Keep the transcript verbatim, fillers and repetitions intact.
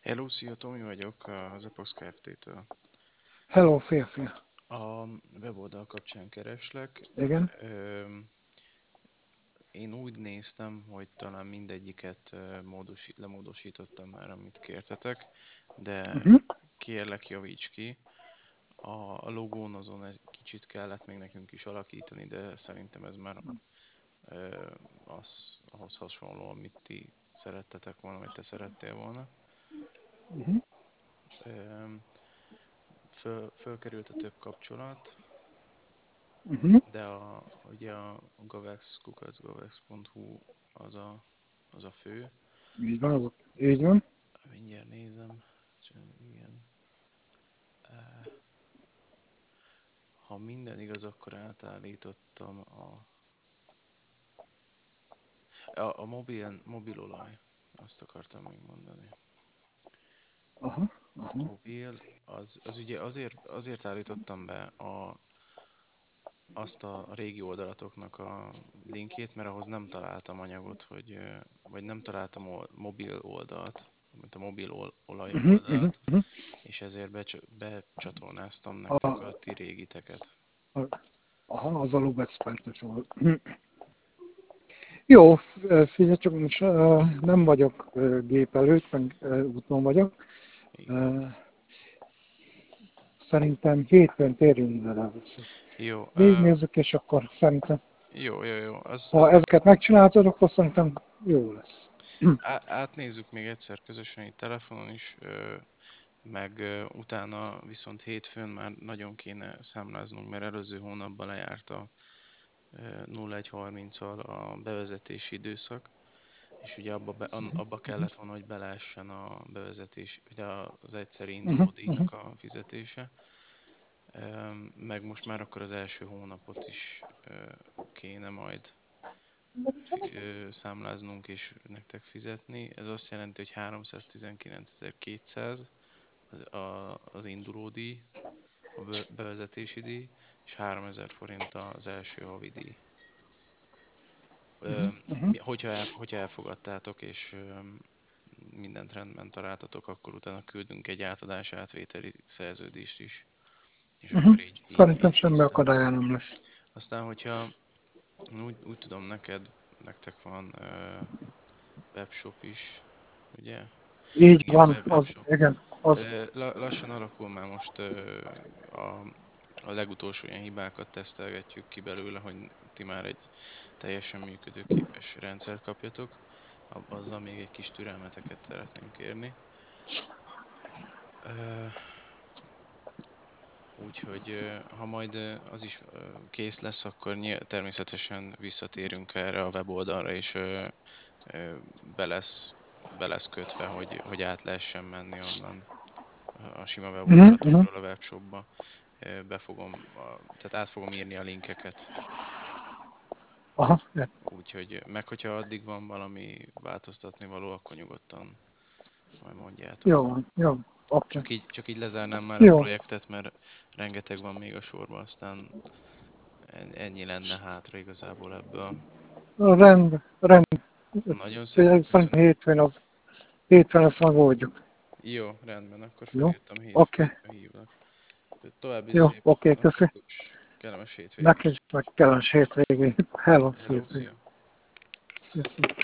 Hello, szia, Tomi vagyok az Epox Kft-től. Hello, férfi. A weboldal kapcsán kereslek. Igen. Öm, Én úgy néztem, hogy talán mindegyiket ö, módosi, lemódosítottam már, amit kértetek, de Uh-huh. kérlek, javíts ki. A, a logón azon egy kicsit kellett még nekünk is alakítani, de szerintem ez már ö, az, ahhoz hasonló, amit ti szerettetek volna, vagy te szerettél volna. Uh-huh. Öm, föl, Fölkerült a több kapcsolat, Uh-huh. de a, ugye a gavex, kukacgavex pont hu az a, az a fő. Így van, az, így van. Mindjárt nézem. Csak igen. Eh, Ha minden igaz, akkor átállítottam a, a, a mobil, mobilolaj. Azt akartam még mondani. Aha. A Aha. mobil, az, az ugye azért, azért állítottam be a, azt a régi oldalatoknak a linkjét, mert ahhoz nem találtam anyagot, hogy, ö, vagy nem találtam ol- mobil oldalt, mint a mobil ol- olaj Uh-huh. Uh-huh. oldalt, Uh-huh. és ezért becs- becsatornáztam A, nektek a ti régiteket. a, aha, az a lubexpertes volt. Jó, f- figyelj csak, most uh, nem vagyok uh, gép előtt, meg uh, úton vagyok. Igen. Uh, Szerintem hétfőn térjünk bele vissza. Jó, ö, Végignézzük, és akkor szerintem, jó, jó, jó. Az, ha az, ezeket megcsináltad, akkor szerintem jó lesz. á- átnézzük még egyszer közösen itt telefonon is, ö, meg ö, utána viszont hétfőn már nagyon kéne számláznunk, mert előző hónapban lejárt a ö, nulla egy harminccal a bevezetési időszak, és ugye abba, be, an- abba kellett volna, hogy beleessen a bevezetés, ugye az egyszeri Uh-huh. induló Uh-huh. díjnak a fizetése. Öm, Meg most már akkor az első hónapot is ö, kéne majd fi- ö, számláznunk és nektek fizetni. Ez azt jelenti, hogy háromszáztizenkilencezer-kétszáz az, a, az induló díj, a be- bevezetési díj, és háromezer forint az első havi díj. Ö, Uh-huh. Uh-huh. mi- hogyha, el, hogyha elfogadtátok, és ö, mindent rendben találtatok, akkor utána küldünk egy átadás átvételi szerződést is, és Uh-huh. akkor így, így, Szerintem így semmi tisztán. akadálya nem lesz. Aztán, hogyha úgy, úgy tudom, neked, nektek van ö, webshop is, ugye? Így Igen, van, web, az, webshop. igen, az. Ö, la, lassan alakul már most ö, a, a legutolsó ilyen hibákat tesztelgetjük ki belőle, hogy ti már egy teljesen működőképes rendszert kapjatok. A- Azzal még egy kis türelmeteket szeretném kérni. Ö, Úgyhogy ö, ha majd ö, az is ö, kész lesz, akkor nyilv- természetesen visszatérünk erre a weboldalra, és ö, ö, be lesz, be lesz kötve, hogy, hogy át lehessen menni onnan a a sima Uh-huh. Uh-huh. weboldalatokról a webshopba. Ö, Be fogom, a, tehát át fogom írni a linkeket. Aha, ja. Úgyhogy, meg hogyha addig van valami változtatni való, akkor nyugodtan majd mondjátok. Jó van, jó, oké. Csak így, csak így lezárnám már a Jó, projektet, mert rengeteg van még a sorban, aztán en- ennyi lenne hátra igazából ebből. rend, rend. Nagyon szépen Figyelj, szerintem köszönöm. hétfőn az, hétfőn ezt megoldjuk. Jó, rendben, akkor Jó, felírtam, hétfő, oké, hétfő hívlak. További jó, szép oké, köszi. napot, és kellemes hétvégét. Neked is meg kellemes hétvégén. Hello, Hello, szép. szia! Szia, szia.